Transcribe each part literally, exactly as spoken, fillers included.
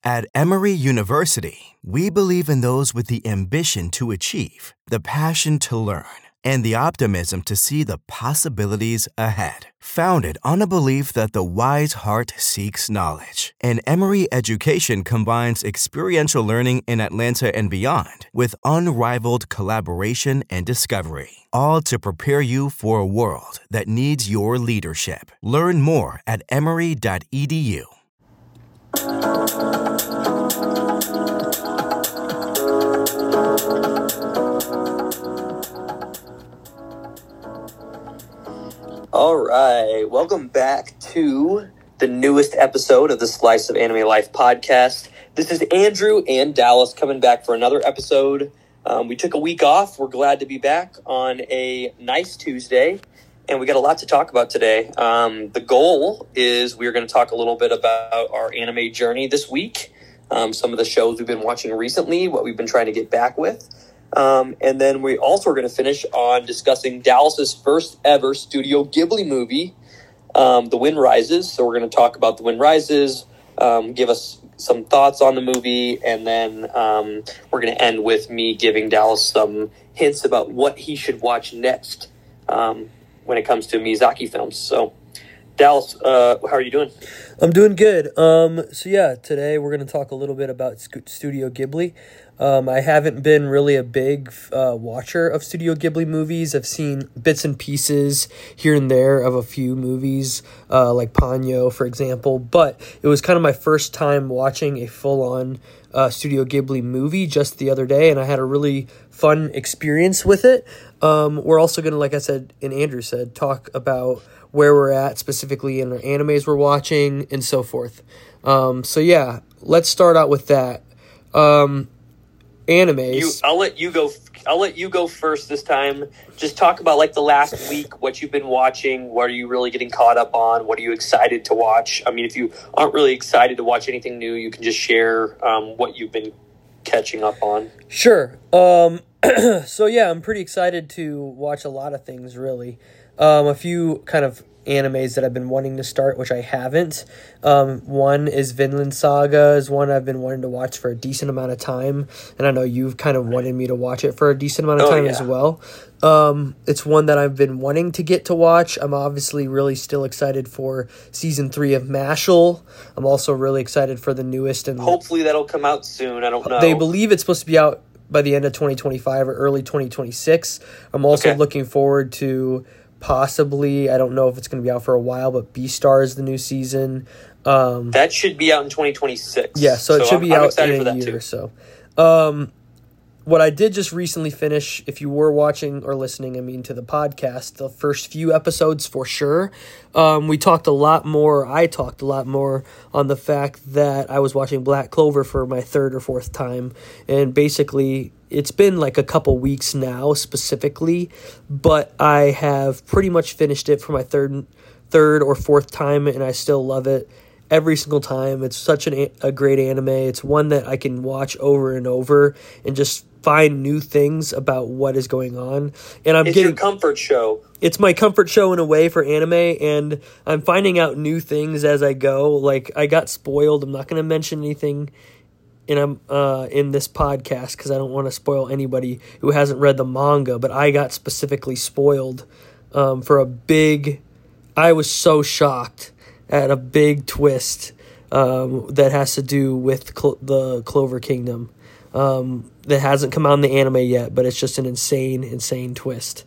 At Emory University, we believe in those with the ambition to achieve, the passion to learn, and the optimism to see the possibilities ahead. Founded on a belief that the wise heart seeks knowledge, and Emory education combines experiential learning in Atlanta and beyond with unrivaled collaboration and discovery, all to prepare you for a world that needs your leadership. Learn more at emory dot e d u. All right, welcome back to the newest episode of the Slice of Anime Life podcast. This is Andrew and Dallas coming back for another episode. Um, we took a week off. We're glad to be back on a nice Tuesday, and we got a lot to talk about today. Um, the goal is we're going to talk a little bit about our anime journey this week, um, some of the shows we've been watching recently, what we've been trying to get back with. Um, and then we also are going to finish on discussing Dallas's first ever Studio Ghibli movie, um, The Wind Rises. So we're going to talk about The Wind Rises, um, give us some thoughts on the movie, and then um, we're going to end with me giving Dallas some hints about what he should watch next um, when it comes to Miyazaki films. So, Dallas, uh, how are you doing? I'm doing good. Um, so yeah, today we're going to talk a little bit about Studio Ghibli. Um, I haven't been really a big uh, watcher of Studio Ghibli movies. I've seen bits and pieces here and there of a few movies, uh, like Ponyo, for example. But it was kind of my first time watching a full-on uh, Studio Ghibli movie just the other day, and I had a really fun experience with it. Um, we're also going to, like I said, and Andrew said, talk about where we're at specifically in our animes we're watching and so forth. Um, so yeah, let's start out with that. Um, animes. You, I'll let you go. I'll let you go first this time. Just talk about like the last week, what you've been watching. What are you really getting caught up on? What are you excited to watch? I mean, if you aren't really excited to watch anything new, you can just share um, what you've been catching up on. Sure. Um, so yeah, I'm pretty excited to watch a lot of things. Really, um, a few kind of animes that I've been wanting to start, which I haven't. Um, one is Vinland Saga, is one I've been wanting to watch for a decent amount of time, and I know you've kind of wanted me to watch it for a decent amount of time oh, yeah. as well. Um, it's one that I've been wanting to get to watch. I'm obviously really still excited for season three of Mashle. I'm also really excited for the newest, and hopefully that'll come out soon. I don't know. They believe it's supposed to be out by the end of twenty twenty-five or early twenty twenty-six. I'm also okay. looking forward to possibly, I don't know if it's going to be out for a while, but Beastars, the new season. Um, that should be out in twenty twenty-six. Yeah, so it so should I'm, be I'm out in a year too. or so. Um, what I did just recently finish, if you were watching or listening, I mean, to the podcast, the first few episodes for sure. Um, we talked a lot more, I talked a lot more on the fact that I was watching Black Clover for my third or fourth time, and basically it's been like a couple weeks now specifically, but I have pretty much finished it for my third third or fourth time, and I still love it every single time. It's such an, a great anime. It's one that I can watch over and over and just find new things about what is going on. And I'm it's getting your comfort show. It's my comfort show in a way for anime, and I'm finding out new things as I go. Like, I got spoiled. I'm not going to mention anything in um uh in this podcast because I don't want to spoil anybody who hasn't read the manga, but I got specifically spoiled um for a big I was so shocked at a big twist um that has to do with Clo- the Clover Kingdom um that hasn't come out in the anime yet, but it's just an insane insane twist.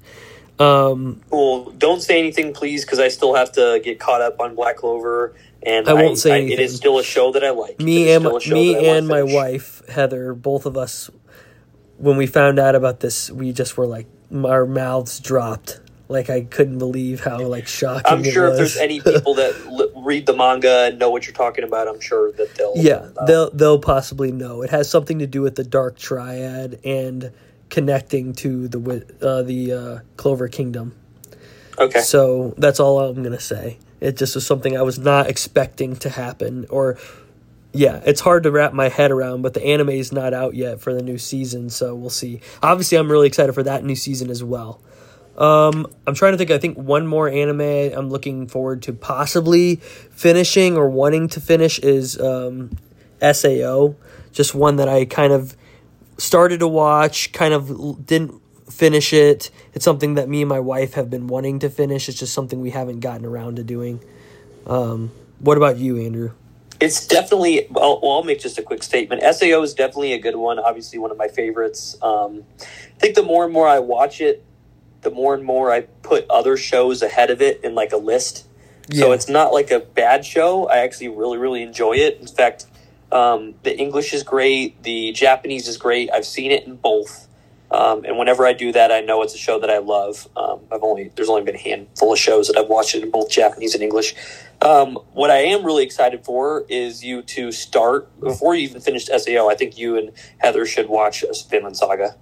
Um cool. Don't say anything, please, because I still have to get caught up on Black Clover. And I won't I, say I, anything. It is still a show that I like. Me and my, me and my finish. wife Heather, both of us, when we found out about this, we just were like, our mouths dropped. Like, I couldn't believe how like shocking. I'm sure it was. if there's any people that l- read the manga and know what you're talking about, I'm sure that they'll. Yeah, uh, they'll they'll possibly know. It has something to do with the Dark Triad and connecting to the uh, the uh, Clover Kingdom. Okay. So that's all I'm gonna say. It just was something I was not expecting to happen. Or, yeah, it's hard to wrap my head around, but the anime is not out yet for the new season, so we'll see. Obviously, I'm really excited for that new season as well. Um, I'm trying to think, I think one more anime I'm looking forward to possibly finishing or wanting to finish is um, S A O, just one that I kind of started to watch, kind of didn't finish it. It's something that me and my wife have been wanting to finish. It's just something we haven't gotten around to doing. Um, what about you, Andrew? It's definitely, well, well, I'll make just a quick statement. S A O is definitely a good one, obviously one of my favorites. Um, I think the more and more I watch it, the more and more I put other shows ahead of it in like a list. Yeah. So it's not like a bad show. I actually really, really enjoy it. In fact, um, the English is great. The Japanese is great. I've seen it in both. Um, and whenever I do that, I know it's a show that I love. Um, I've only there's only been a handful of shows that I've watched it in both Japanese and English. Um, what I am really excited for is you to start, before you even finished S A O, I think you and Heather should watch Vinland Saga.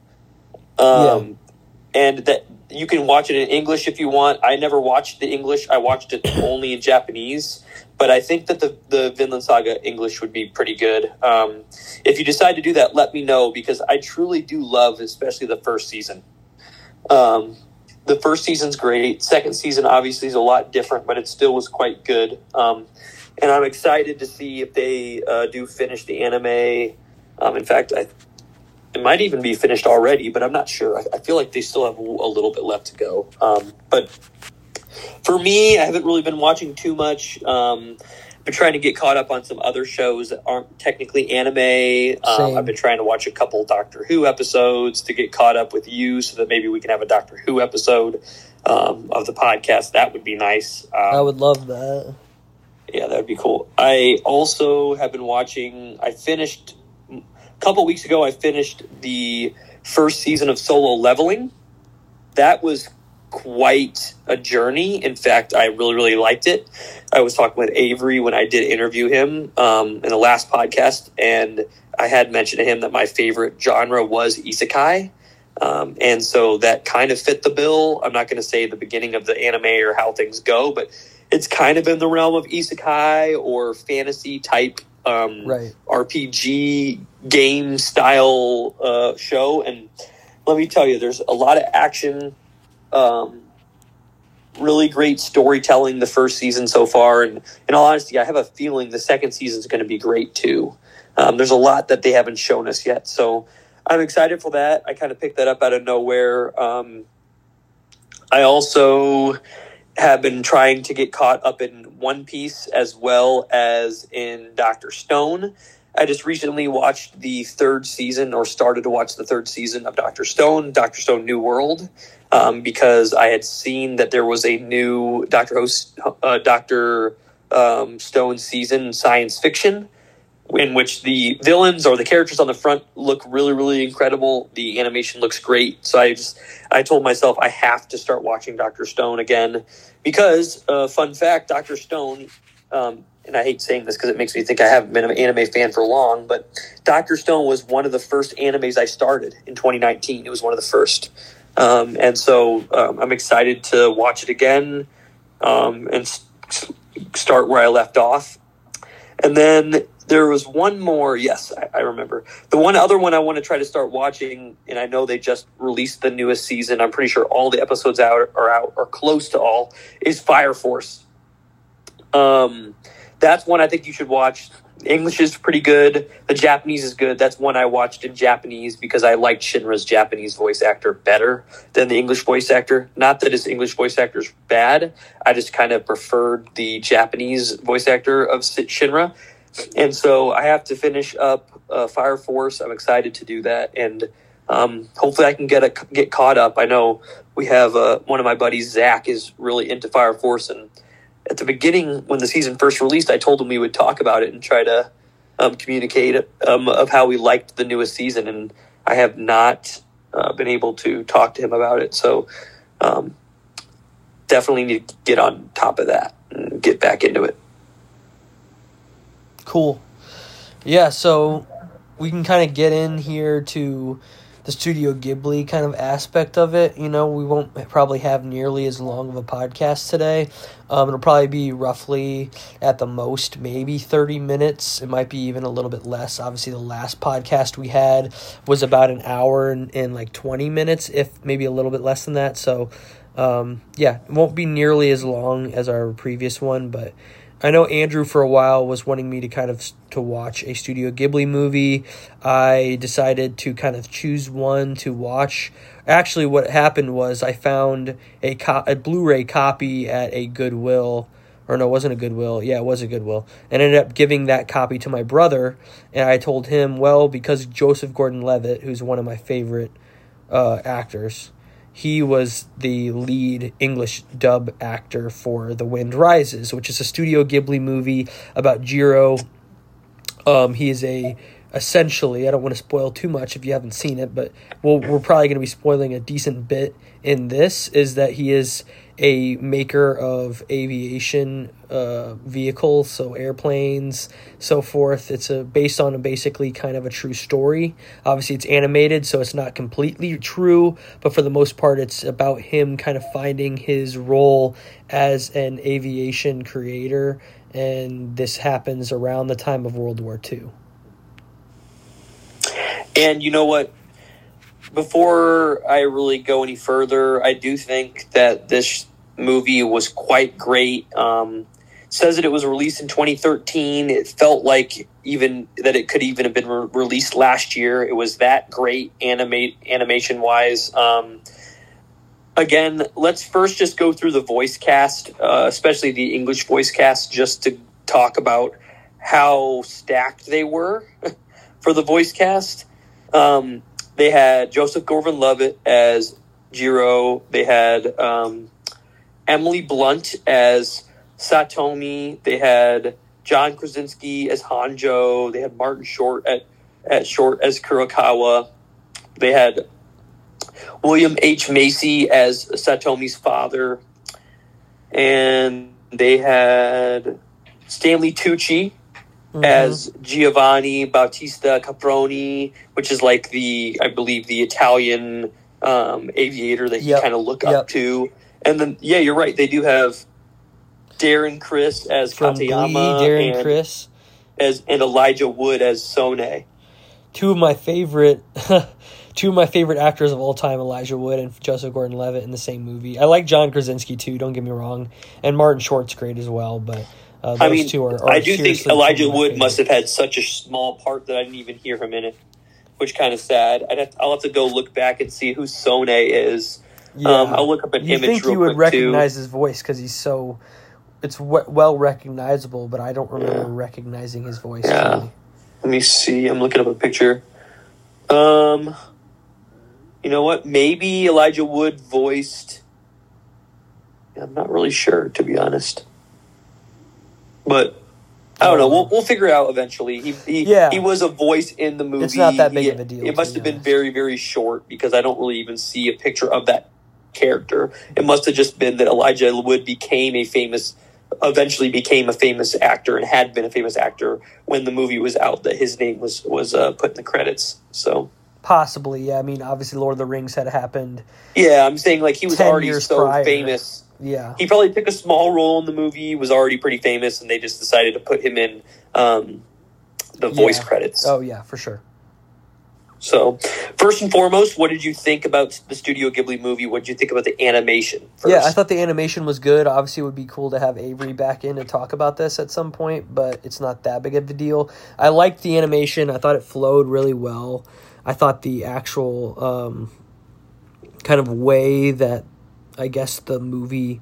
Um, yeah. And that you can watch it in English if you want. I never watched the English. I watched it only in Japanese. But I think that the, the Vinland Saga English would be pretty good. Um, if you decide to do that, let me know, because I truly do love, especially the first season. Um, the first season's great. Second season obviously is a lot different, but it still was quite good. Um, and I'm excited to see if they uh, do finish the anime. Um, in fact, I, it might even be finished already, but I'm not sure. I, I feel like they still have a little bit left to go. Um, but for me, I haven't really been watching too much. Um, I've been trying to get caught up on some other shows that aren't technically anime. Um, I've been trying to watch a couple Doctor Who episodes to get caught up with you, so that maybe we can have a Doctor Who episode um, of the podcast. That would be nice. Um, I would love that. Yeah, that would be cool. I also have been watching, I finished, a couple weeks ago, I finished the first season of Solo Leveling. That was quite a journey. In fact, I really, really liked it. I was talking with Avery when I did interview him um, in the last podcast, and I had mentioned to him that my favorite genre was isekai. Um, and so that kind of fit the bill. I'm not going to say the beginning of the anime or how things go, but it's kind of in the realm of isekai or fantasy type um, right. R P G game style uh, show. And let me tell you, there's a lot of action. Um, really great storytelling the first season so far, and in all honesty, I have a feeling the second season is going to be great too. Um, there's a lot that they haven't shown us yet, so I'm excited for that. I kind of picked that up out of nowhere. Um, I also have been trying to get caught up in One Piece as well as in Doctor Stone. I just recently watched the third season, or started to watch the third season of Doctor Stone, Doctor Stone New World. Um, because I had seen that there was a new Doctor Host, uh, Doctor um, Stone season, science fiction, in which the villains or the characters on the front look really, really incredible. The animation looks great. So I just, I told myself I have to start watching Doctor Stone again, because, uh, fun fact, Doctor Stone, um, and I hate saying this because it makes me think I haven't been an anime fan for long, but Doctor Stone was one of the first animes I started in twenty nineteen. It was one of the first. Um, and so um, I'm excited to watch it again um, and s- start where I left off. And then there was one more. Yes, I, I remember. The one other one I want to try to start watching, and I know they just released the newest season. I'm pretty sure all the episodes out are out or close to all, is Fire Force. Um, that's one I think you should watch. English is pretty good. The Japanese is good. That's one I watched in Japanese because I liked Shinra's Japanese voice actor better than the English voice actor. Not that his English voice actor is bad. I just kind of preferred the Japanese voice actor of Shinra. And so I have to finish up uh, Fire Force. I'm excited to do that. And um, hopefully I can get a, get caught up. I know we have uh, one of my buddies, Zach, is really into Fire Force, and at the beginning, when the season first released, I told him we would talk about it and try to um, communicate um, of how we liked the newest season, and I have not uh, been able to talk to him about it. So um, definitely need to get on top of that and get back into it. Cool. Yeah, so we can kind of get in here to the Studio Ghibli kind of aspect of it. You know, we won't probably have nearly as long of a podcast today. Um, it'll probably be roughly, at the most, maybe thirty minutes. It might be even a little bit less. Obviously, the last podcast we had was about an hour and, and like twenty minutes, if maybe a little bit less than that. So, um, yeah, it won't be nearly as long as our previous one, but I know Andrew for a while was wanting me to kind of to watch a Studio Ghibli movie. I decided to kind of choose one to watch. Actually, what happened was I found a co- a Blu-ray copy at a Goodwill. Or no, it wasn't a Goodwill. Yeah, it was a Goodwill. And ended up giving that copy to my brother. And I told him, well, because Joseph Gordon-Levitt, who's one of my favorite uh, actors, he was the lead English dub actor for The Wind Rises, which is a Studio Ghibli movie about Jiro. Um, he is a, essentially, I don't want to spoil too much if you haven't seen it, but we'll, we're probably going to be spoiling a decent bit in this, is that he is a maker of aviation uh, vehicles, so airplanes, so forth. It's a based on a basically kind of a true story. Obviously, it's animated, so it's not completely true, but for the most part, it's about him kind of finding his role as an aviation creator, and this happens around the time of World War Two. And you know what? Before I really go any further, I do think that this movie was quite great. Um, says that it was released in twenty thirteen. It felt like even that it could even have been re- released last year. It was that great animate animation wise. Um, again, let's first just go through the voice cast, uh, especially the English voice cast, just to talk about how stacked they were for the voice cast. Um, They had Joseph Gordon-Levitt as Jiro. They had um, Emily Blunt as Satomi. They had John Krasinski as Hanjo. They had Martin Short at, at Short as Kurokawa. They had William H. Macy as Satomi's father. And they had Stanley Tucci Mm-hmm. as Giovanni Bautista Caproni, which is like the, I believe, the Italian um, aviator that you yep. kind of look yep. up to. And then, yeah, you're right. They do have Darren Criss as From Katayama. Glee, Darren and, Criss. As, and Elijah Wood as Sone. Two of my favorite... Two of my favorite actors of all time, Elijah Wood and Joseph Gordon-Levitt, in the same movie. I like John Krasinski, too, don't get me wrong. And Martin Short's great as well, but... Uh, those I mean, two are, are I do think Elijah Wood favorite. must have had such a small part that I didn't even hear him in it, which kind of sad. I'd have to, I'll have to go look back and see who Sone is. Yeah. Um, I'll look up an you image think real you would quick, recognize too. his voice because he's so... It's w- well recognizable, but I don't remember yeah. recognizing his voice. Yeah. Really. Let me see. I'm looking up a picture. Um, you know what? Maybe Elijah Wood voiced... I'm not really sure, to be honest. But... I don't know. We'll we'll figure it out eventually. He he, yeah. he was a voice in the movie. It's not that big he, of a deal. It must have been very, very short because I don't really even see a picture of that character. It must have just been that Elijah Wood became a famous, eventually became a famous actor and had been a famous actor when the movie was out, that his name was, was uh, put in the credits. So possibly, yeah. I mean, obviously Lord of the Rings had happened. Yeah, I'm saying like he was already so prior. famous. Yeah. He probably took a small role in the movie, was already pretty famous, and they just decided to put him in um, the voice yeah. credits. Oh, yeah, for sure. So, first and foremost, what did you think about the Studio Ghibli movie? What did you think about the animation first? Yeah, I thought the animation was good. Obviously, it would be cool to have Avery back in to talk about this at some point, but it's not that big of a deal. I liked the animation. I thought it flowed really well. I thought the actual um, kind of way that I guess the movie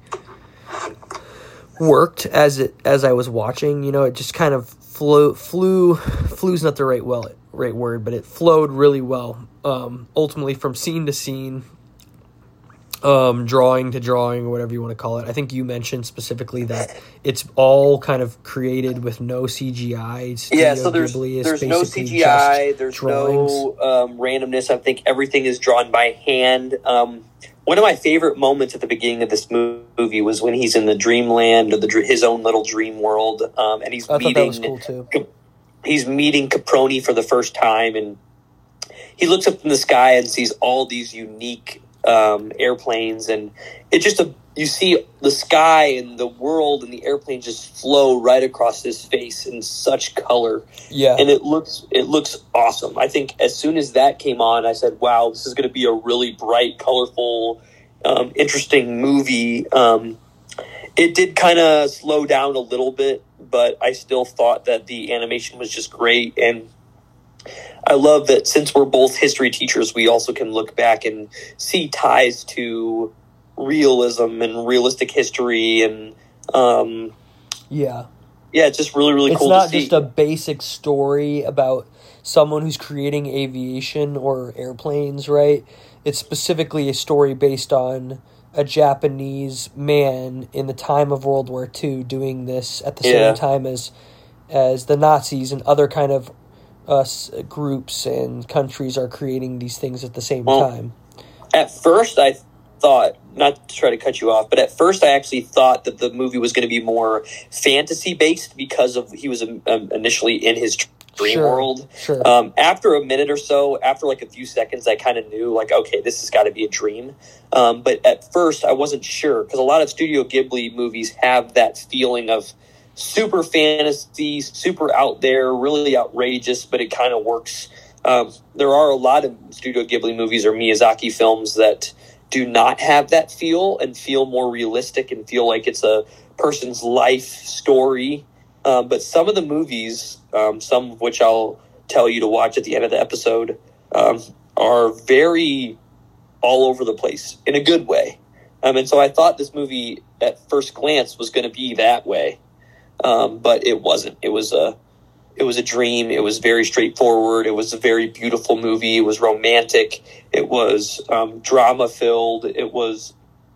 worked as it as I was watching, you know, it just kind of flew flew flue's not the right well right word, but it flowed really well. Um, ultimately, from scene to scene, um, drawing to drawing, or whatever you want to call it. I think you mentioned specifically that it's all kind of created with no C G I. Studio yeah, so there's there's no C G I, there's drawings. no um, randomness. I think everything is drawn by hand. Um, One of my favorite moments at the beginning of this movie was when he's in the dreamland, or the his own little dream world, um, and he's I meeting. Thought that was cool too. He's meeting Caproni for the first time, and he looks up in the sky and sees all these unique um, airplanes, and it just a, you see the sky and the world and the airplanes just flow right across his face in such color. Yeah, and it looks it looks awesome. I think as soon as that came on, I said, "Wow, this is going to be a really bright, colorful, um, interesting movie." Um, it did kind of slow down a little bit but I still thought that the animation was just great. And I love that since we're both history teachers, we also can look back and see ties to realism and realistic history. And um, yeah. Yeah, it's just really, really it's cool to see. It's not just a basic story about someone who's creating aviation or airplanes, right? It's specifically a story based on a Japanese man in the time of World War Two doing this at the Yeah. same time as as the Nazis and other kind of uh, groups and countries are creating these things at the same Well, time. At first, I thought, not to try to cut you off, but at first I actually thought that the movie was going to be more fantasy-based because of he was um, initially in his dream Sure, world. sure. Um, after a minute or so, after like a few seconds, I kind of knew, like, okay, this has got to be a dream. Um, but at first, I wasn't sure, because a lot of Studio Ghibli movies have that feeling of super fantasy, super out there, really outrageous, but it kind of works. Um, there are a lot of Studio Ghibli movies or Miyazaki films that do not have that feel and feel more realistic and feel like it's a person's life story. Um, but some of the movies, um, some of which I'll tell you to watch at the end of the episode, um, are very all over the place in a good way. Um, and so I thought this movie at first glance was going to be that way. Um, but it wasn't. It was a, it was a dream. It was very straightforward. It was a very beautiful movie. It was romantic. It was um, drama filled. It was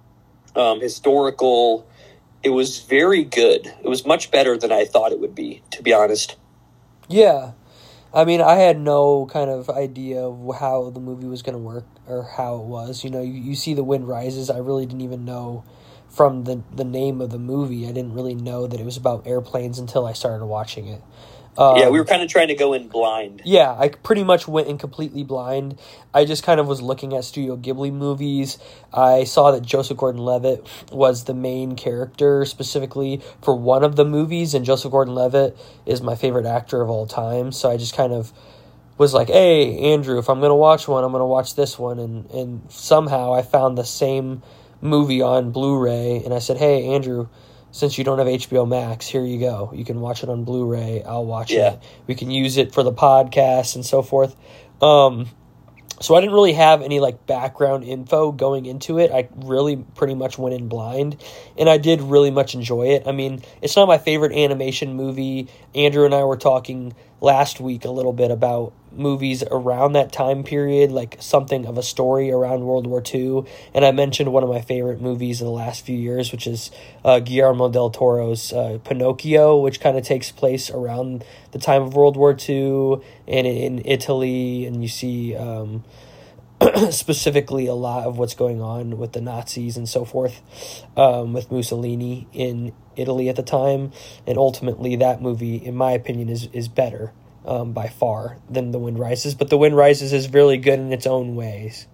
um, historical. It was very good. It was much better than I thought it would be, to be honest. Yeah. I mean, I had no kind of idea of how the movie was going to work or how it was. You know, you, you see The Wind Rises. I really didn't even know from the, the name of the movie. I didn't really know that it was about airplanes until I started watching it. Um, yeah, we were kind of trying to go in blind. Yeah, I pretty much went in completely blind. I just kind of was looking at Studio Ghibli movies. I saw that Joseph Gordon-Levitt was the main character specifically for one of the movies, and Joseph Gordon-Levitt is my favorite actor of all time. So I just kind of was like, hey, Andrew, if I'm going to watch one, I'm going to watch this one. And, and somehow I found the same movie on Blu-ray, and I said, hey, Andrew, since you don't have H B O Max, here you go. You can watch it on Blu-ray. I'll watch Yeah. it. We can use it for the podcast and so forth. Um, so I didn't really have any like background info going into it. I really pretty much went in blind, and I did really much enjoy it. I mean, it's not my favorite animation movie. Andrew and I were talking last week a little bit about movies around that time period, like something of a story around World War Two. And I mentioned one of my favorite movies of the last few years, which is uh, Guillermo del Toro's uh, Pinocchio, which kind of takes place around the time of World War Two and in Italy. And you see um, specifically a lot of what's going on with the Nazis and so forth, um, with Mussolini in Italy at the time. And ultimately that movie, in my opinion, is, is better Um, by far than The Wind Rises, but The Wind Rises is really good in its own ways.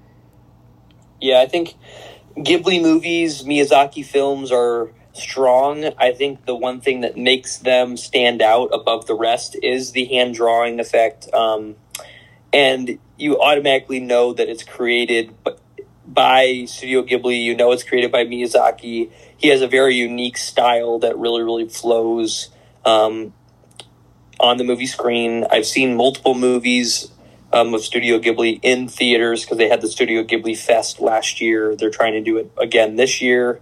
Yeah, I think Ghibli movies, Miyazaki films are strong. I think the one thing that makes them stand out above the rest is the hand drawing effect. Um, and you automatically know that it's created by Studio Ghibli. You know it's created by Miyazaki. He has a very unique style that really, really flows Um on the movie screen. I've seen multiple movies um, of Studio Ghibli in theaters because they had the Studio Ghibli Fest last year. They're trying to do it again this year.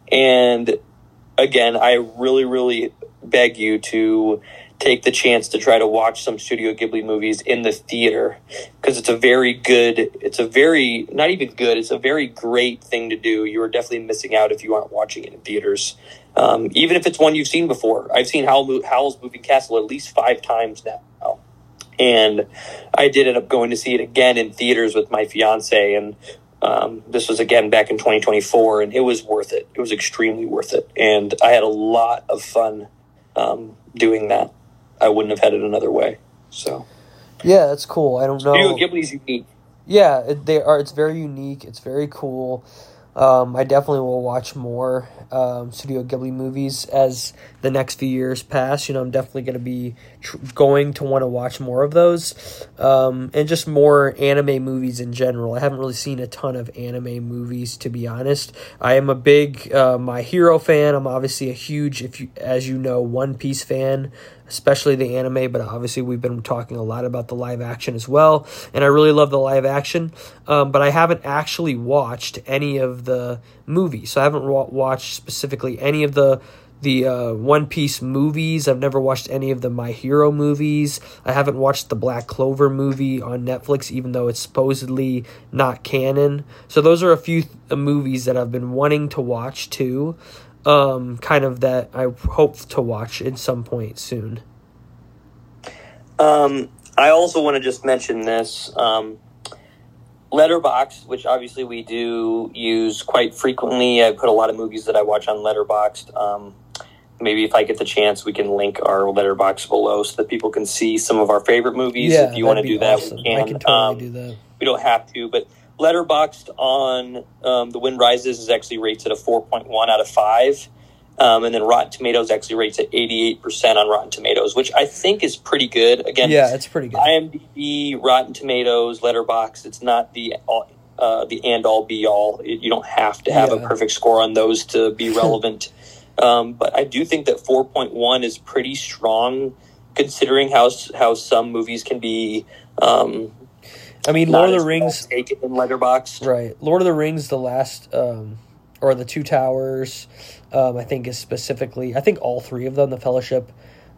And again, I really, really beg you to take the chance to try to watch some Studio Ghibli movies in the theater, because it's a very good, it's a very, not even good, it's a very great thing to do. You are definitely missing out if you aren't watching it in theaters. Um, even if it's one you've seen before. I've seen Howl, Howl's Moving Castle at least five times now. And I did end up going to see it again in theaters with my fiance. And um, this was again back in twenty twenty-four. And it was worth it. It was extremely worth it. And I had a lot of fun um, doing that. I wouldn't have had it another way. So yeah, that's cool. I don't know. Studio Ghibli's unique. Yeah, it, they are. It's very unique. It's very cool. Um, I definitely will watch more um, Studio Ghibli movies as the next few years pass. You know, I'm definitely going to be tr- going to want to watch more of those, um, and just more anime movies in general. I haven't really seen a ton of anime movies, to be honest. I am a big uh, My Hero fan. I'm obviously a huge, if you, as you know, One Piece fan, especially the anime, but obviously we've been talking a lot about the live action as well, and I really love the live action, um, but I haven't actually watched any of the movies, so I haven't wa- watched specifically any of the the uh, One Piece movies. I've never watched any of the My Hero movies. I haven't watched the Black Clover movie on Netflix, even though it's supposedly not canon. So those are a few th- movies that I've been wanting to watch too, um, kind of that I hope to watch at some point soon. Um, I also want to just mention this. Um, Letterboxd, which obviously we do use quite frequently. I put a lot of movies that I watch on Letterboxd. Um, maybe if I get the chance, we can link our Letterboxd below so that people can see some of our favorite movies. Yeah, if you want to do that, awesome. we can. I can totally um, do that. We don't have to, but Letterboxd on um, The Wind Rises is actually rated a four point one out of five. Um, and then Rotten Tomatoes actually rates at eighty-eight percent on Rotten Tomatoes, which I think is pretty good. Again, Yeah, it's pretty good. IMDb, Rotten Tomatoes, Letterboxd, it's not the uh, the end-all, be-all. It, you don't have to have Yeah. a perfect score on those to be relevant. um, but I do think that four point one is pretty strong, considering how how some movies can be um, I mean, not Lord of as the well Rings, taken in Letterboxd. right? Lord of the Rings, the last, um, or the Two Towers, um, I think is specifically. I think all three of them, the Fellowship,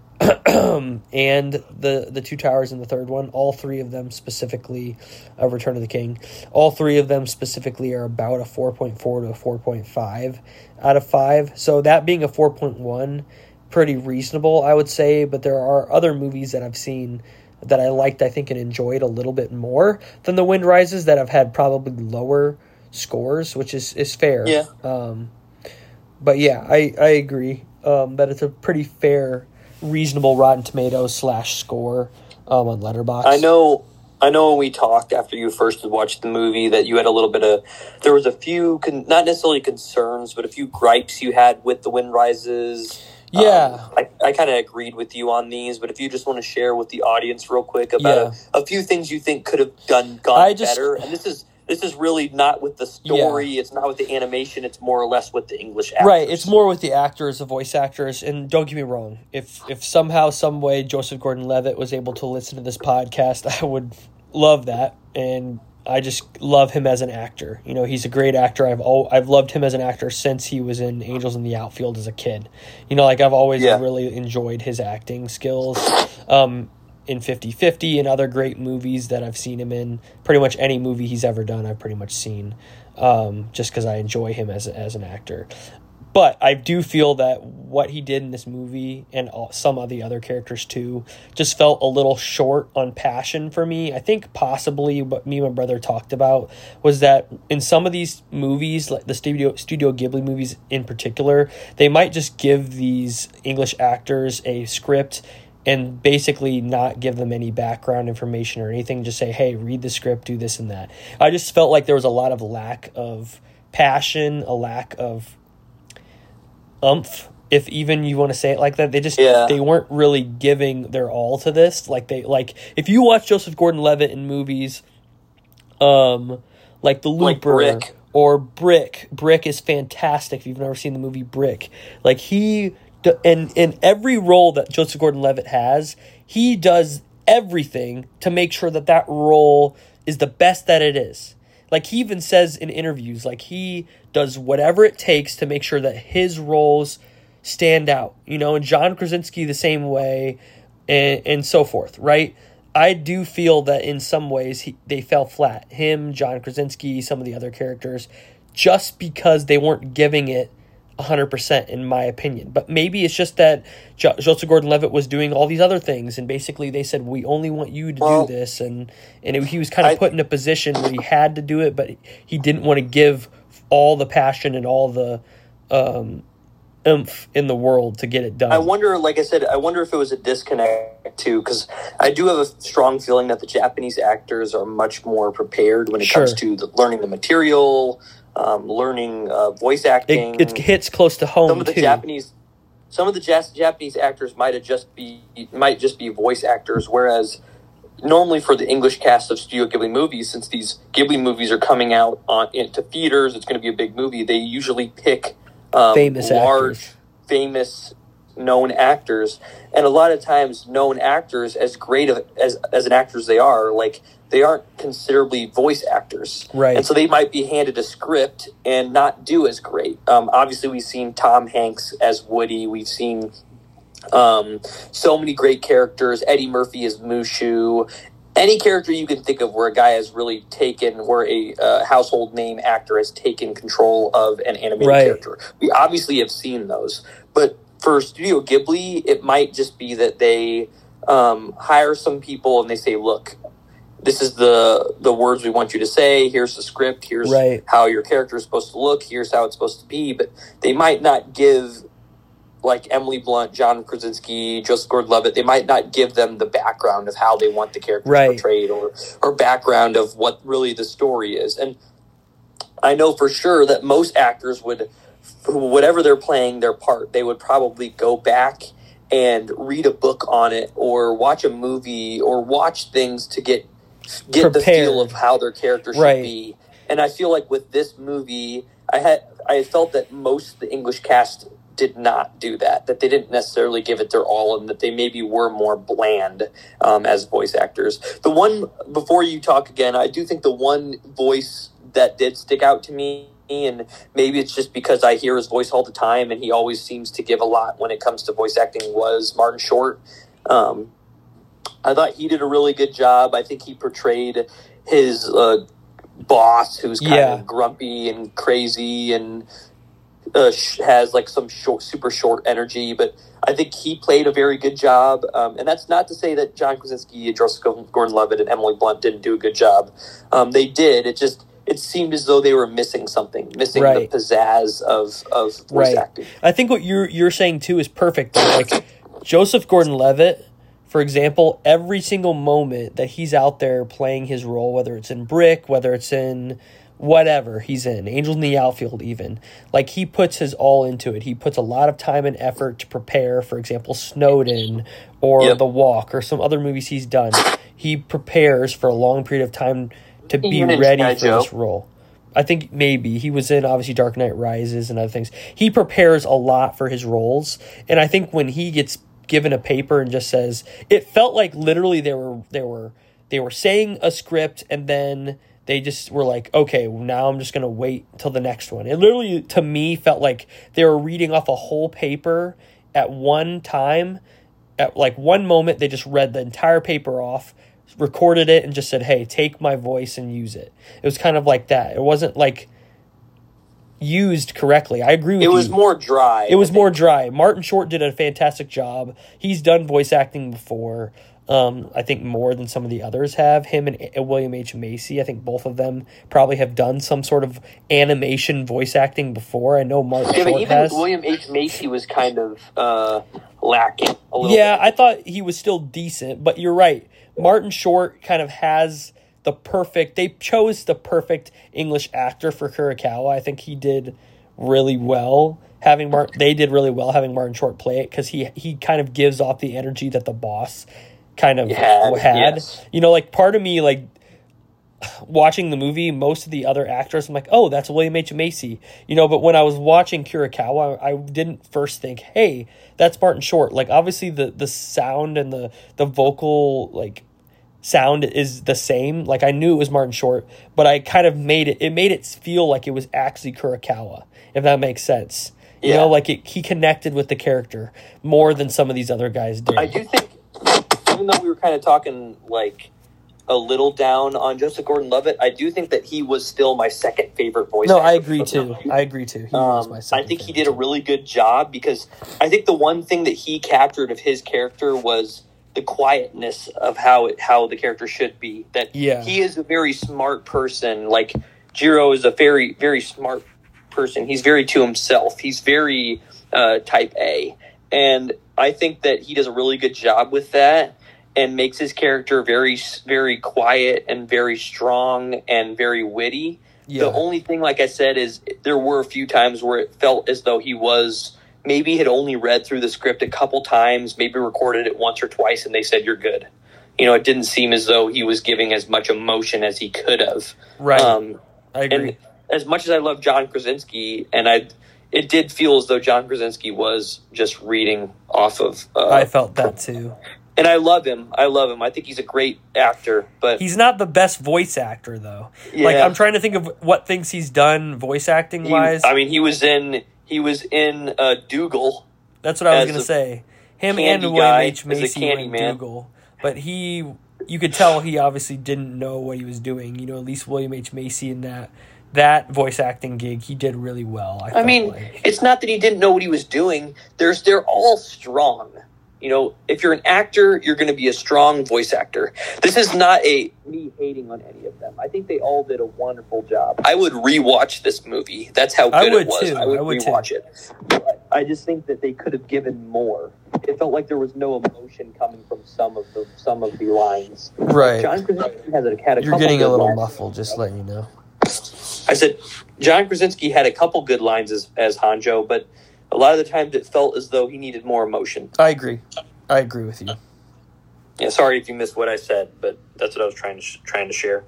and the the Two Towers and the third one, all three of them specifically, uh, Return of the King, all three of them specifically are about a four point four to a four point five out of five. So that being a four point one, pretty reasonable, I would say. But there are other movies that I've seen that I liked, I think, and enjoyed a little bit more than The Wind Rises that have had probably lower scores, which is, is fair. Yeah. Um, but yeah, I, I agree um, that it's a pretty fair, reasonable Rotten Tomatoes slash score um, on Letterboxd. I know I know when we talked after you first watched the movie that you had a little bit of, there was a few, con, not necessarily concerns, but a few gripes you had with The Wind Rises. Yeah. Um, I, I kind of agreed with you on these, but if you just want to share with the audience real quick about Yeah. a, a few things you think could have done gone I just- better, and this is this is really not with the story, it's not with the animation, it's more or less with the English actors. Right, it's more with the actors, the voice actors, and don't get me wrong, if if somehow, some way, Joseph Gordon-Levitt was able to listen to this podcast, I would love that, and I just love him as an actor. You know, he's a great actor. I've al- I've loved him as an actor since he was in Angels in the Outfield as a kid. You know, like I've always Yeah. really enjoyed his acting skills. Um, in fifty fifty and other great movies that I've seen him in. Pretty much any movie he's ever done, I've pretty much seen, um, just because I enjoy him as as an actor. But I do feel that what he did in this movie, and all, some of the other characters too, just felt a little short on passion for me. I think possibly what me and my brother talked about was that in some of these movies, like the Studio Studio Ghibli movies in particular, they might just give these English actors a script and basically not give them any background information or anything. Just say, hey, read the script, do this and that. I just felt like there was a lot of lack of passion, a lack of umph, if even you want to say it like that. They just Yeah. they weren't really giving their all to this. Like they like if you watch Joseph Gordon-Levitt in movies, um, like The Looper Like Brick. or Brick. Brick is fantastic. If you've never seen the movie Brick, like he and in every role that Joseph Gordon-Levitt has, he does everything to make sure that that role is the best that it is. Like he even says in interviews, like he does whatever it takes to make sure that his roles stand out. You know, and John Krasinski the same way, and and so forth, right? I do feel that in some ways he, they fell flat. Him, John Krasinski, some of the other characters, just because they weren't giving it one hundred percent in my opinion. But maybe it's just that jo- Joseph Gordon-Levitt was doing all these other things, and basically they said, we only want you to Well, do this, and, and it, he was kind of I- put in a position where he had to do it, but he didn't want to give all the passion and all the um, oomph in the world to get it done. I wonder, like I said, I wonder if it was a disconnect too, because I do have a strong feeling that the Japanese actors are much more prepared when it Sure. comes to the, learning the material, um, learning uh, voice acting. It, it hits close to home. Some of the too. Japanese, some of the Jas- Japanese actors might have just be might just be voice actors, whereas normally for the English cast of Studio Ghibli movies, since these Ghibli movies are coming out on into theaters, it's going to be a big movie. They usually pick um, famous large, actors. famous, known actors, and a lot of times known actors, as great of, as as an actor as they are, like they aren't considerably voice actors, right? And so they might be handed a script and not do as great. Um, obviously, we've seen Tom Hanks as Woody. We've seen Um, so many great characters. Eddie Murphy as Mushu. Any character you can think of where a guy has really taken, where a uh, household name actor has taken control of an animated right. character. We obviously have seen those. But for Studio Ghibli, it might just be that they um, hire some people and they say, look, this is the the words we want you to say. Here's the script. Here's right. how your character is supposed to look. Here's how it's supposed to be. But they might not give, like Emily Blunt, John Krasinski, Joseph Gordon-Levitt, they might not give them the background of how they want the characters right. portrayed, or or background of what really the story is. And I know for sure that most actors would, whatever they're playing their part, they would probably go back and read a book on it, or watch a movie, or watch things to get get Prepared. the feel of how their character should right. be. And I feel like with this movie, I had I felt that most of the English cast did not do that, that they didn't necessarily give it their all, and that they maybe were more bland um, as voice actors. The one, before you talk again, I do think the one voice that did stick out to me, and maybe it's just because I hear his voice all the time, and he always seems to give a lot when it comes to voice acting, was Martin Short. Um, I thought he did a really good job. I think he portrayed his uh, boss, who's kind yeah. of grumpy and crazy and Uh, has like some short, super short energy, but I think he played a very good job. Um, and that's not to say that John Krasinski, Joseph Gordon-Levitt, and Emily Blunt didn't do a good job. Um, they did. It just it seemed as though they were missing something, missing right. the pizzazz of of voice right. acting. I think what you're you're saying too is perfect. Like Joseph Gordon-Levitt, for example, every single moment that he's out there playing his role, whether it's in Brick, whether it's in whatever he's in, Angels in the Outfield even, like he puts his all into it. He puts a lot of time and effort to prepare, for example, Snowden or yep. The Walk or some other movies he's done. He prepares for a long period of time to be Even ready for Joe. this role. I think maybe he was in obviously Dark Knight Rises and other things. He prepares a lot for his roles, and I think when he gets given a paper and just says, it felt like literally they were they were they were saying a script and then they just were like, okay, now I'm just going to wait till the next one. It literally, to me, felt like they were reading off a whole paper at one time. At like one moment, they just read the entire paper off, recorded it, and just said, hey, take my voice and use it. It was kind of like that. It wasn't like used correctly. I agree with you. It was more dry. It was more dry. Martin Short did a fantastic job. He's done voice acting before. Um, I think more than some of the others have. Him and William H. Macy, I think both of them probably have done some sort of animation voice acting before. I know Martin yeah, Short but even has. William H. Macy was kind of uh, lacking a little yeah, bit. I thought he was still decent, but you're right. Martin Short kind of has the perfect... They chose the perfect English actor for Kurokawa. I think he did really well. Having Martin, They did really well having Martin Short play it because he, he kind of gives off the energy that the boss kind of had, had. Yes. You know, like part of me, like watching the movie, most of the other actors, I'm like, oh, that's William H. Macy. You know, but when I was watching Kurokawa, I, I didn't first think, hey, that's Martin Short. Like obviously the the sound and the the vocal like sound is the same. Like I knew it was Martin Short, but I kind of made it. It made it feel like it was actually Kurokawa, if that makes sense. You Yeah. know, like it, he connected with the character more than some of these other guys did. I do think, even though we were kind of talking like a little down on Joseph Gordon-Levitt, I do think that he was still my second favorite voice No, actor I agree of the too. movie. I agree too. He was Um, my I second think he favorite did a too. really good job because I think the one thing that he captured of his character was the quietness of how it how the character should be. That Yeah. he is a very smart person. Like Jiro is a very very smart person. He's very to himself. He's very uh, type A, and I think that he does a really good job with that and makes his character very very quiet and very strong and very witty. Yeah. The only thing, like I said, is there were a few times where it felt as though he was maybe had only read through the script a couple times, maybe recorded it once or twice, and they said, you're good. You know, it didn't seem as though he was giving as much emotion as he could have. Right. Um, I agree. And as much as I love John Krasinski, and I, it did feel as though John Krasinski was just reading off of. Uh, I felt that too. And I love him. I love him. I think he's a great actor, but he's not the best voice actor, though. Yeah. Like, I'm trying to think of what things he's done voice acting he, wise. I mean, he was in he was in uh, Dougal. That's what I was as going to a say. Him candy and William guy, H. as a Macy were candy in man. Dougal. But he, you could tell he obviously didn't know what he was doing. You know, at least William H. Macy in that that voice acting gig, he did really well. I, I felt mean, like. it's not that he didn't know what he was doing. There's they're all strong. You know, if you're an actor, you're going to be a strong voice actor. This is not a me hating on any of them. I think they all did a wonderful job. I would rewatch this movie. That's how good I would it was. too. I would, I would rewatch too. it. But I just think that they could have given more. It felt like there was no emotion coming from some of the some of the lines. Right. John Krasinski has a, had a You're couple getting a good little lines. muffled, just letting you know. I said John Krasinski had a couple good lines as as Hanjo, but a lot of the times it felt as though he needed more emotion. I agree. I agree with you. Yeah, sorry if you missed what I said, but that's what I was trying to sh- trying to share.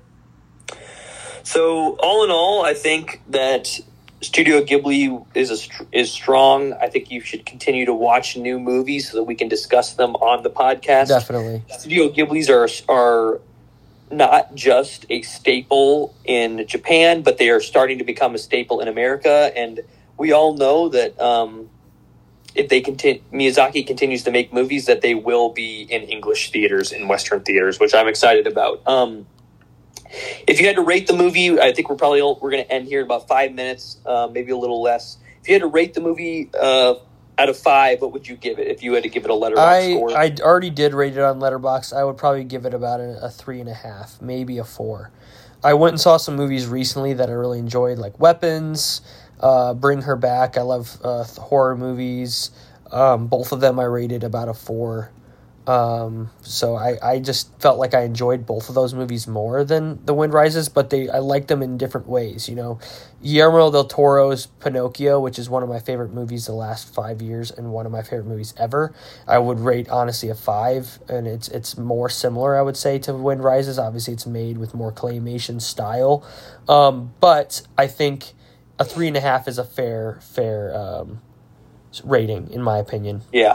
So, all in all, I think that Studio Ghibli is a str- is strong. I think you should continue to watch new movies so that we can discuss them on the podcast. Definitely. Studio Ghiblis are are not just a staple in Japan, but they are starting to become a staple in America, and we all know that. Um, If they continue, Miyazaki continues to make movies, that they will be in English theaters, in Western theaters, which I'm excited about. Um, if you had to rate the movie, I think we're probably all, we're going to end here in about five minutes, uh, maybe a little less. If you had to rate the movie uh, out of five, what would you give it? If you had to give it a Letterboxd I score, I already did rate it on Letterboxd. I would probably give it about a, a three and a half, maybe a four. I went and saw some movies recently that I really enjoyed, like Weapons. Uh, Bring Her Back. I love uh, horror movies. Um, both of them I rated about a four. Um, so I, I just felt like I enjoyed both of those movies more than The Wind Rises, but they I liked them in different ways. You know, Guillermo del Toro's Pinocchio, which is one of my favorite movies the last five years and one of my favorite movies ever, I would rate honestly a five, and it's it's more similar, I would say, to Wind Rises. Obviously, it's made with more claymation style, um, but I think a three and a half is a fair, fair um, rating, in my opinion. yeah,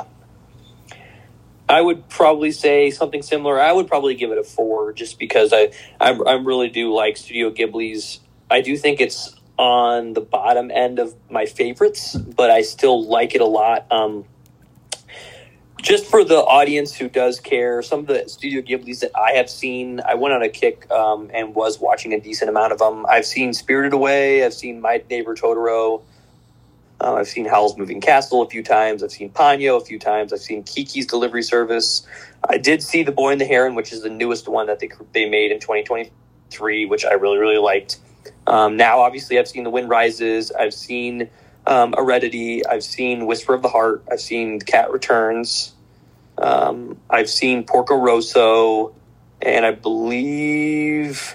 I would probably say something similar. I would probably give it a four, just because I I, I really do like Studio Ghibli's. I do think it's on the bottom end of my favorites, but I still like it a lot. Um, just for the audience who does care, some of the Studio Ghiblis that I have seen, I went on a kick um, and was watching a decent amount of them. I've seen Spirited Away. I've seen My Neighbor Totoro. Uh, I've seen Howl's Moving Castle a few times. I've seen Ponyo a few times. I've seen Kiki's Delivery Service. I did see The Boy and the Heron, which is the newest one that they they made in twenty twenty-three, which I really, really liked. Um, now, obviously, I've seen The Wind Rises. I've seen um, Heredity. I've seen Whisper of the Heart. I've seen Cat Returns. Um, I've seen Porco Rosso. And I believe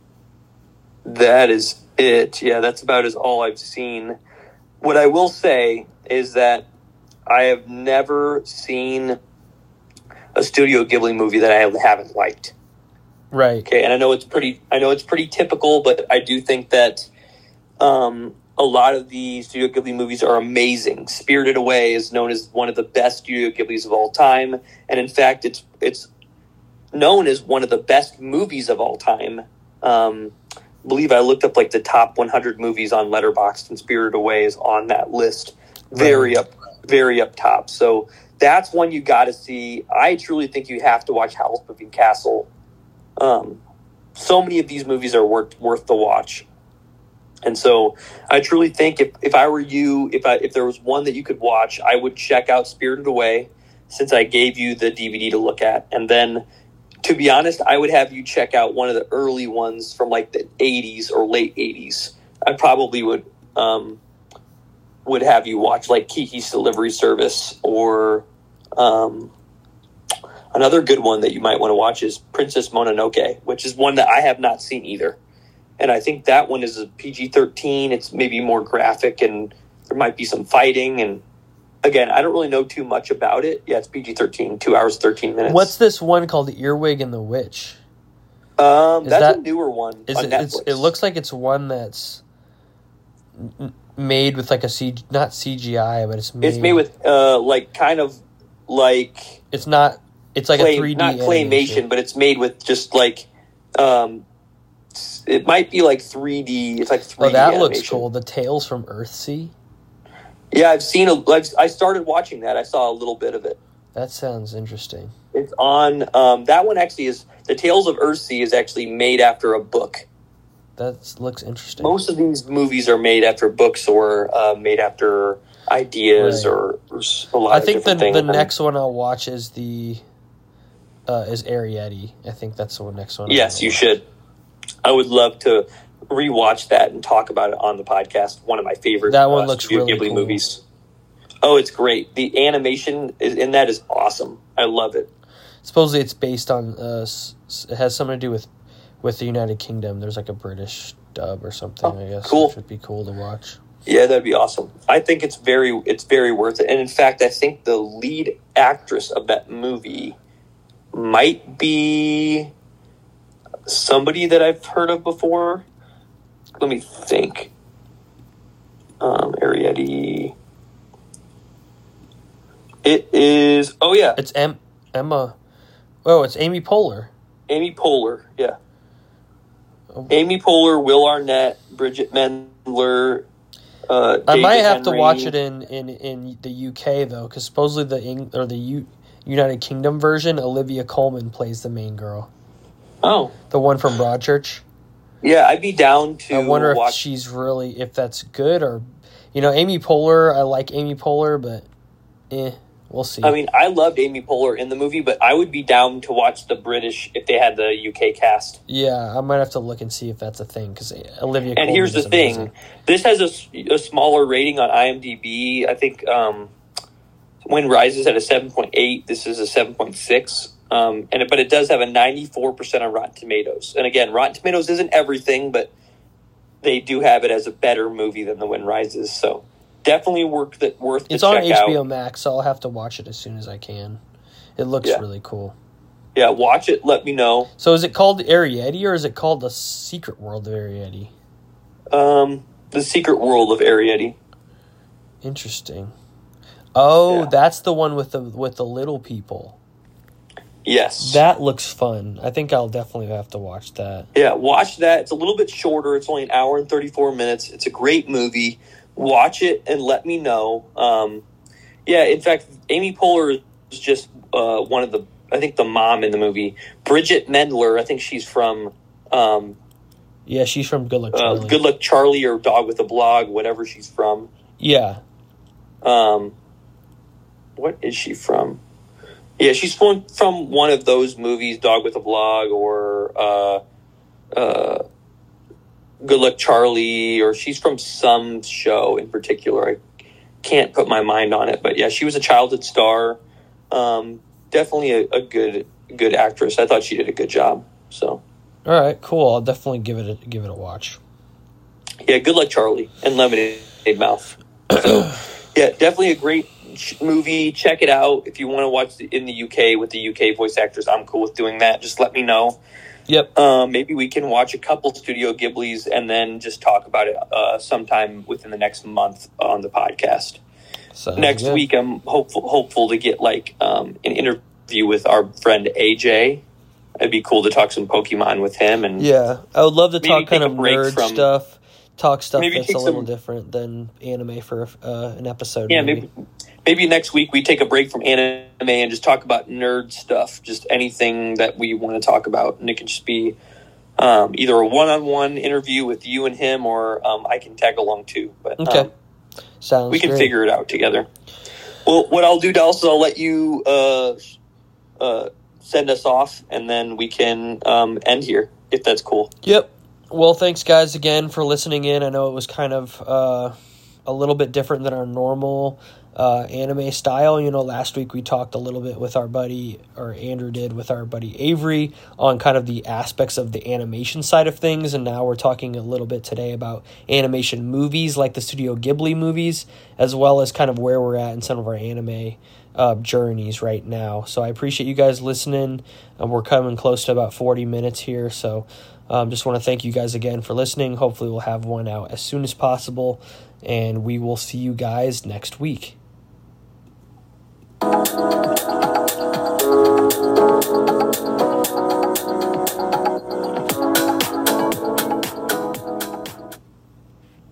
that is it. Yeah, that's about as all I've seen. What I will say is that I have never seen a Studio Ghibli movie that I haven't liked. Right. Okay, and I know it's pretty. I know it's pretty typical, but I do think that um, a lot of the Studio Ghibli movies are amazing. Spirited Away is known as one of the best Studio Ghiblis of all time, and in fact, it's it's known as one of the best movies of all time. Um, I believe I looked up like the top one hundred movies on Letterboxd, and Spirited Away is on that list, very Right. up, very up top. So that's one you got to see. I truly think you have to watch Howl's Moving Castle. Um, so many of these movies are worth worth the watch, and so I truly think if, if I were you, if I if there was one that you could watch, I would check out Spirited Away, since I gave you the D V D to look at, and then, to be honest, I would have you check out one of the early ones from like the eighties or late eighties. I probably would um, would have you watch like Kiki's Delivery Service, or um, another good one that you might want to watch is Princess Mononoke, which is one that I have not seen either. and I think that one is a P G thirteen. It's maybe more graphic, and there might be some fighting. And again, I don't really know too much about it. Yeah, it's P G thirteen, two hours, thirteen minutes. What's this one called, The Earwig and the Witch? Um, Is that's that- a newer one Is on it? Netflix. It's, it looks like it's one that's m- made with like a C, not C G I, but it's made. It's made with uh, like kind of like It's not. It's like clay, a three D. not claymation, animation. but it's made with just like um, it might be like three D. It's like three Oh, D. that animation. looks cool. The Tales from Earthsea. Yeah, I've seen a. I've, I started watching that. I saw a little bit of it. That sounds interesting. It's on. Um, that one actually is the Tales of Earthsea is actually made after a book. That looks interesting. Most of these movies are made after books or uh, made after ideas Right. or, or a lot I of think the different things. the next one I'll watch is the uh, is Arrietty. I think that's the next one. Yes, I'll you watch. should. I would love to rewatch that and talk about it on the podcast. One of my favorite That one uh, looks Studio really Ghibli cool. movies. Oh, it's great. The animation is, in that is awesome. I love it. Supposedly, it's based on. Uh, s- s- it has something to do with with the United Kingdom. There's like a British dub or something. Oh, I guess cool. which would be cool to watch. Yeah, that'd be awesome. I think it's very it's very worth it. And in fact, I think the lead actress of that movie might be somebody that I've heard of before. Let me think. Um, Arrietty. It is. Oh yeah, It's em- Emma. Oh, it's Amy Poehler. Amy Poehler. Yeah, Oh. Amy Poehler, Will Arnett, Bridget Mendler. Uh, I might David have to Henry. watch it in, in, in the U K though, because supposedly the Eng- or the U- United Kingdom version, Olivia Colman plays the main girl, Oh, the one from Broadchurch. yeah, I'd be down to I wonder if watch. she's really if that's good or, you know, Amy Poehler. I like Amy Poehler, but eh, we'll see. I mean, I loved Amy Poehler in the movie, but I would be down to watch the British if they had the U K cast. yeah, I might have to look and see if that's a thing because Olivia. And Colman here's the is thing: amazing. this has a s- a, smaller rating on IMDb. I think um, Wind Rises at a seven point eight. This is a seven point six. Um, and it, but it does have a ninety-four percent on Rotten Tomatoes. And again, Rotten Tomatoes isn't everything, but they do have it as a better movie than The Wind Rises. So definitely worth that worth to It's on check H B O out. Max, so I'll have to watch it as soon as I can. It looks Yeah. really cool. Yeah, watch it. Let me know. So is it called Arrietty or is it called The Secret World of Arrietty? Um, The Secret World of Arrietty. Interesting. Oh, Yeah. that's the one with the with the little people. Yes. That looks fun. I think I'll definitely have to watch that. Yeah, watch that. It's a little bit shorter. It's only an hour and thirty-four minutes. It's a great movie. Watch it and let me know. Um, yeah, in fact, Amy Poehler is just uh, one of the, I think, the mom in the movie. Bridget Mendler, I think she's from um, Yeah, she's from Good Luck uh, Charlie. Good Luck Charlie or Dog with a Blog, whatever she's from. Yeah. Um, what is she from? Yeah, she's from, from one of those movies, Dog with a Blog or uh, uh, Good Luck Charlie, or she's from some show in particular. I can't put my mind on it, but yeah, she was a childhood star. Um, definitely a, a good good actress. I thought she did a good job. So All right, cool. I'll definitely give it a, give it a watch. yeah, Good Luck Charlie and Lemonade Mouth. So yeah, definitely a great ch- movie. Check it out if you want to watch it in the U K with the U K voice actors. I'm cool with doing that. Just let me know. Yep. Um, maybe we can watch a couple Studio Ghiblis and then just talk about it uh, sometime within the next month on the podcast. Sounds Next good. week, I'm hopeful hopeful to get like um, an interview with our friend A J. It'd be cool to talk some Pokemon with him. And Yeah, I would love to Maybe talk kind take of a break nerd from- stuff. Talk stuff Maybe that's take a little some- different than anime for uh, an episode. yeah, maybe. maybe maybe next week we take a break from anime and just talk about nerd stuff. Just anything that we want to talk about, and it can just be um, either a one-on-one interview with you and him, or um, I can tag along too. But Okay. um, Sounds we can great. figure it out together. Well, what I'll do, Dallas, is I'll let you uh, uh, send us off, and then we can um, end here, if that's cool. Yep. Well, thanks, guys, again for listening in. I know it was kind of uh, a little bit different than our normal uh, anime style. You know, last week we talked a little bit with our buddy, or Andrew did with our buddy Avery, on kind of the aspects of the animation side of things, and now we're talking a little bit today about animation movies like the Studio Ghibli movies, as well as kind of where we're at in some of our anime uh, journeys right now. So I appreciate you guys listening, and we're coming close to about forty minutes here, so um, just want to thank you guys again for listening. Hopefully we'll have one out as soon as possible, and we will see you guys next week.